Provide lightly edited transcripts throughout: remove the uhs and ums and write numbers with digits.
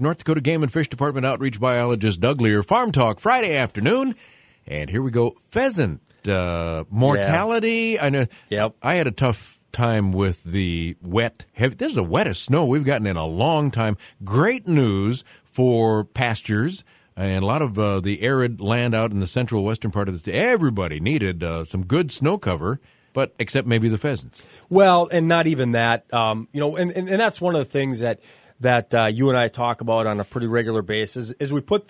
North Dakota Game and Fish Department outreach biologist Doug Lear. Farm Talk Friday afternoon. And here we go. Pheasant mortality. Yeah. I know. Yep. I had a tough time with the wet. This is the wettest snow we've gotten in a long time. Great news for pastures and a lot of the arid land out in the central western part of the state. Everybody needed some good snow cover. But except maybe the pheasants. Well, and not even that. And that's one of the things that you and I talk about on a pretty regular basis is we put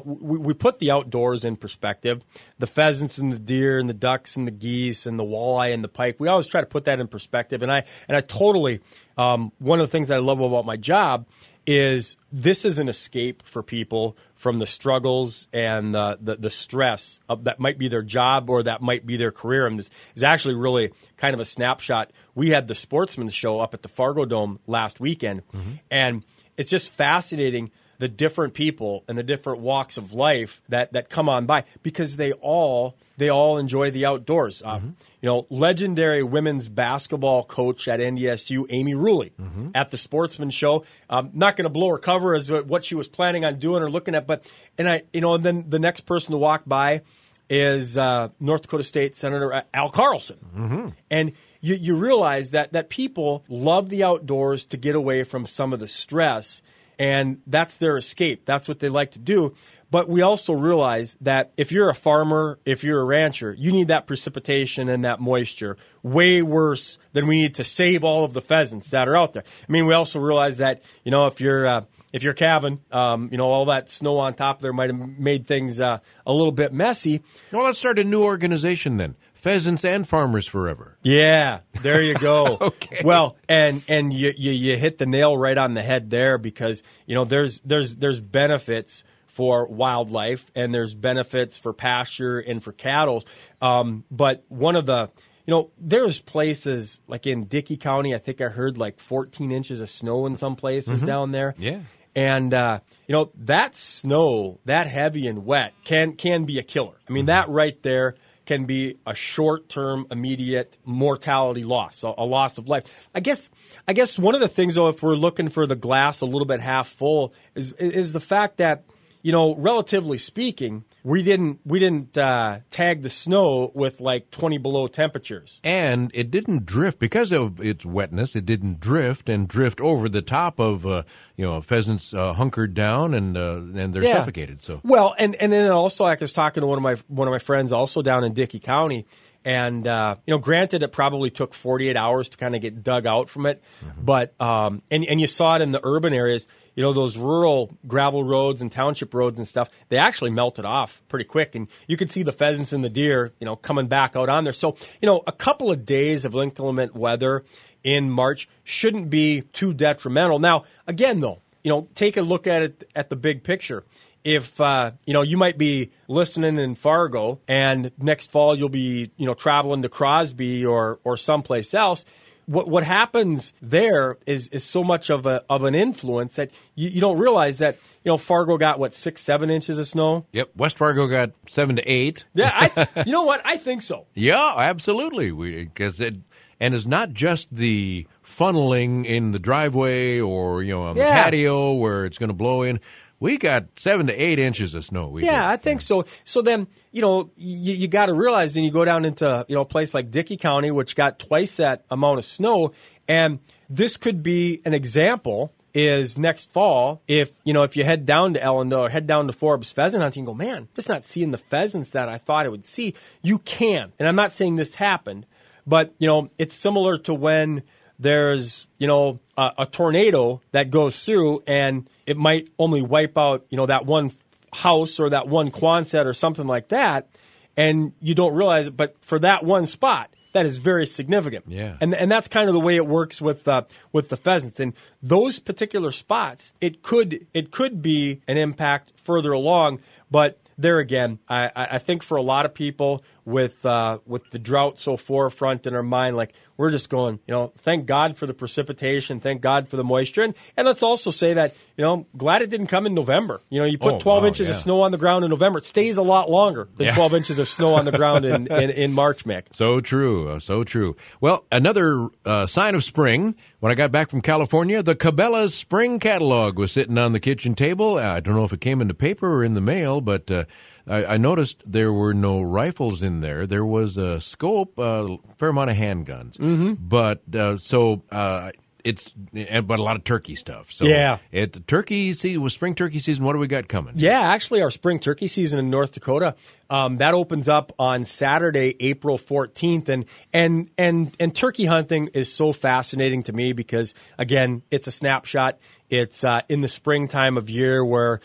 the outdoors in perspective. The pheasants and the deer and the ducks and the geese and the walleye and the pike. We always try to put that in perspective. And I totally one of the things I love about my job is this is an escape for people from the struggles and the stress of that might be their job or that might be their career. And this is actually really kind of a snapshot. We had the Sportsman show up at the Fargo Dome last weekend, and it's just fascinating the different people and the different walks of life that come on by because they all enjoy the outdoors. Legendary women's basketball coach at NDSU, Amy Ruley, at the Sportsman show. Not going to blow her cover as what she was planning on doing or looking at, and then the next person to walk by is North Dakota State Senator Al Carlson, and you realize that people love the outdoors to get away from some of the stress. And that's their escape. That's what they like to do. But we also realize that if you're a farmer, if you're a rancher, you need that precipitation and that moisture way worse than we need to save all of the pheasants that are out there. I mean, we also realize that, if you're calving, all that snow on top there might have made things a little bit messy. Well, let's start a new organization then. Pheasants and Farmers Forever. Yeah, there you go. Okay. Well, and you hit the nail right on the head there because there's benefits for wildlife and there's benefits for pasture and for cattle. But one of the there's places like in Dickey County. I think I heard like 14 inches of snow in some places down there. Yeah. And that snow, that heavy and wet, can be a killer. I mean, that right there can be a short-term, immediate mortality loss, a loss of life. I guess one of the things, though, if we're looking for the glass a little bit half full, is the fact that, relatively speaking, we didn't tag the snow with like 20 below temperatures. And it didn't drift because of its wetness. It didn't drift over the top of pheasants hunkered down and they're suffocated. So well, and then also I was talking to one of my friends also down in Dickey County. And, granted, it probably took 48 hours to kind of get dug out from it. But, and you saw it in the urban areas, those rural gravel roads and township roads and stuff, they actually melted off pretty quick. And you could see the pheasants and the deer, coming back out on there. So, a couple of days of inclement weather in March shouldn't be too detrimental. Now, again, though, take a look at it at the big picture. If, you might be listening in Fargo and next fall you'll be, traveling to Crosby or someplace else, what happens there is so much of an influence that you don't realize that, Fargo got, 6-7 inches of snow? Yep. West Fargo got 7 to 8. Yeah. You know what? I think so. Yeah, absolutely. Because it's not just the funneling in the driveway or, on the patio where it's going to blow in. We got 7 to 8 inches of snow. I think so. So then, you got to realize, and you go down into, a place like Dickey County, which got twice that amount of snow. And this could be an example is next fall, if you head down to Ellendale or head down to Forbes pheasant hunting and go, man, I'm just not seeing the pheasants that I thought I would see. You can. And I'm not saying this happened, but, it's similar to when there's, a tornado that goes through and it might only wipe out, that one house or that one Quonset or something like that. And you don't realize it. But for that one spot, that is very significant. Yeah. And that's kind of the way it works with the pheasants. And those particular spots, it could be an impact further along. But there again, I think for a lot of people, with the drought so forefront in our mind, like we're just going, thank God for the precipitation, thank God for the moisture, and let's also say that, glad it didn't come in November. You put 12 inches of snow on the ground in November, it stays a lot longer than 12 inches of snow on the ground in March, Mick. So true, so true. Well, another sign of spring. When I got back from California, the Cabela's spring catalog was sitting on the kitchen table. I don't know if it came in the paper or in the mail, but I noticed there were no rifles in there. There was a scope, a fair amount of handguns. But but a lot of turkey stuff. So yeah. Turkey season, with spring turkey season, what do we got coming? Yeah, actually our spring turkey season in North Dakota, that opens up on Saturday, April 14th. And turkey hunting is so fascinating to me because, again, it's a snapshot. It's in the springtime of year where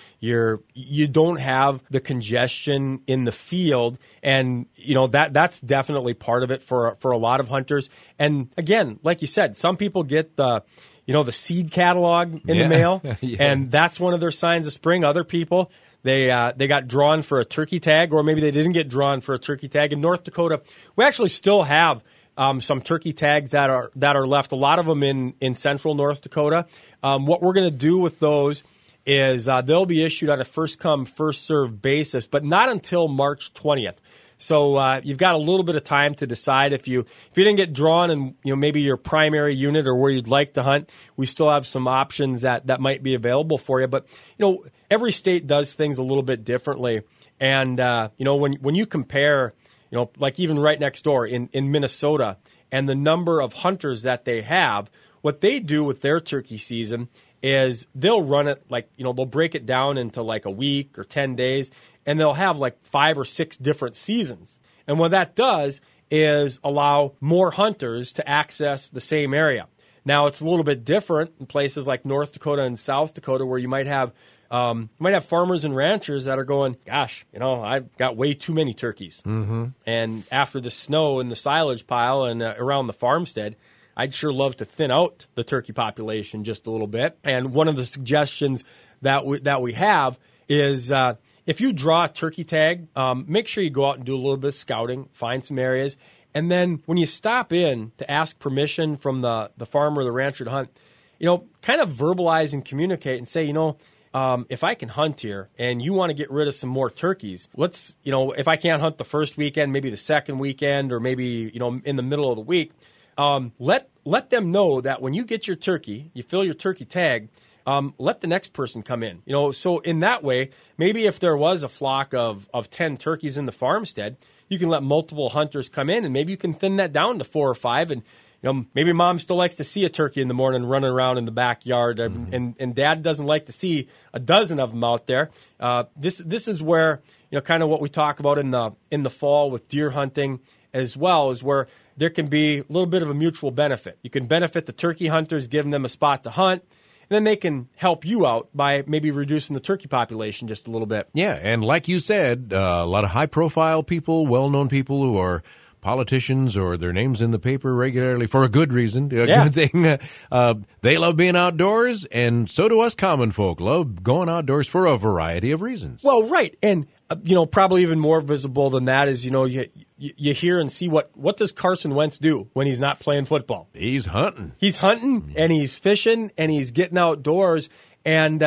you don't have the congestion in the field, and that's definitely part of it for a lot of hunters. And again, like you said, some people get the seed catalog in the mail, and that's one of their signs of spring. Other people, they got drawn for a turkey tag, or maybe they didn't get drawn for a turkey tag. In North Dakota, we actually still have some turkey tags that are left. A lot of them in central North Dakota. What we're going to do with those is they'll be issued on a first-come, first-served basis, but not until March 20th. So you've got a little bit of time to decide if you didn't get drawn and maybe your primary unit or where you'd like to hunt. We still have some options that might be available for you. But every state does things a little bit differently, and when you compare. Like even right next door in Minnesota, and the number of hunters that they have, what they do with their turkey season is they'll run it they'll break it down into like a week or 10 days, and they'll have like 5 or 6 different seasons. And what that does is allow more hunters to access the same area. Now, it's a little bit different in places like North Dakota and South Dakota where you might have farmers and ranchers that are going, gosh, I've got way too many turkeys. Mm-hmm. And after the snow in the silage pile and around the farmstead, I'd sure love to thin out the turkey population just a little bit. And one of the suggestions that we have is if you draw a turkey tag, make sure you go out and do a little bit of scouting, find some areas. And then when you stop in to ask permission from the farmer or the rancher to hunt, kind of verbalize and communicate and say, if I can hunt here and you want to get rid of some more turkeys, let's, if I can't hunt the first weekend, maybe the second weekend, or maybe, in the middle of the week, let them know that when you get your turkey, you fill your turkey tag, let the next person come in. So in that way, maybe if there was a flock of 10 turkeys in the farmstead, you can let multiple hunters come in, and maybe you can thin that down to 4 or 5, and maybe mom still likes to see a turkey in the morning running around in the backyard, and dad doesn't like to see a dozen of them out there. This is where kind of what we talk about in the fall with deer hunting as well, is where there can be a little bit of a mutual benefit. You can benefit the turkey hunters, giving them a spot to hunt, and then they can help you out by maybe reducing the turkey population just a little bit. Yeah, and like you said, a lot of high-profile people, well-known people who are politicians or their names in the paper regularly for a good reason, good thing. They love being outdoors, and so do us common folk. Love going outdoors for a variety of reasons. Well, right, and probably even more visible than that is you hear and see what does Carson Wentz do when he's not playing football? He's hunting. He's hunting, and he's fishing, and he's getting outdoors, and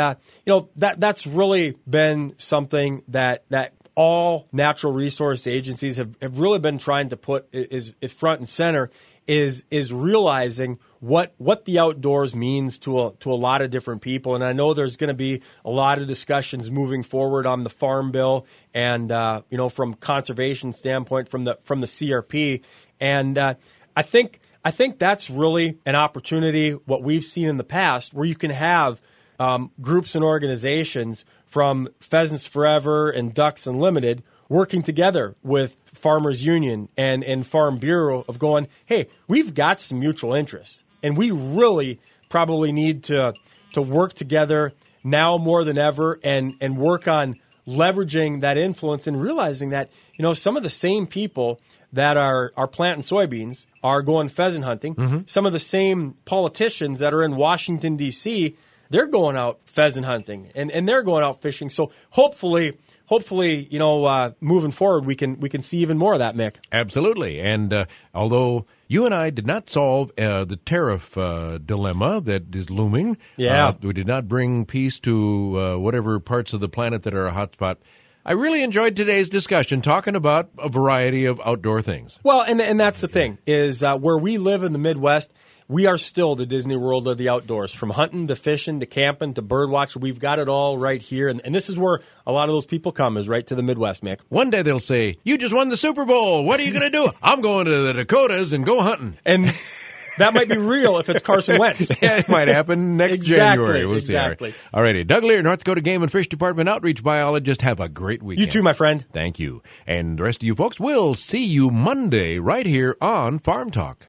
that's really been something that all natural resource agencies have really been trying to put is front and center, is realizing what the outdoors means to a lot of different people. And I know there's going to be a lot of discussions moving forward on the Farm Bill and from conservation standpoint from the CRP. And I think that's really an opportunity, what we've seen in the past, where you can have groups and organizations from Pheasants Forever and Ducks Unlimited working together with Farmers Union and Farm Bureau of going, hey, we've got some mutual interests, and we really probably need to work together now more than ever and work on leveraging that influence and realizing that, some of the same people that are planting soybeans are going pheasant hunting. Mm-hmm. Some of the same politicians that are in Washington, D.C., they're going out pheasant hunting and they're going out fishing. So hopefully, moving forward, we can see even more of that, Mick. Absolutely. And although you and I did not solve the tariff dilemma that is looming, we did not bring peace to whatever parts of the planet that are a hotspot. I really enjoyed today's discussion, talking about a variety of outdoor things. Well, and that's the thing, is where we live in the Midwest, we are still the Disney World of the outdoors. From hunting to fishing to camping to bird watching, we've got it all right here. And this is where a lot of those people come, is right to the Midwest, Mick. One day they'll say, you just won the Super Bowl. What are you going to do? I'm going to the Dakotas and go hunting. And that might be real if it's Carson Wentz. Yeah, it might happen next January. We'll see. All righty. Doug Lear, North Dakota Game and Fish Department Outreach Biologist. Have a great weekend. You too, my friend. Thank you. And the rest of you folks, we'll see you Monday right here on Farm Talk.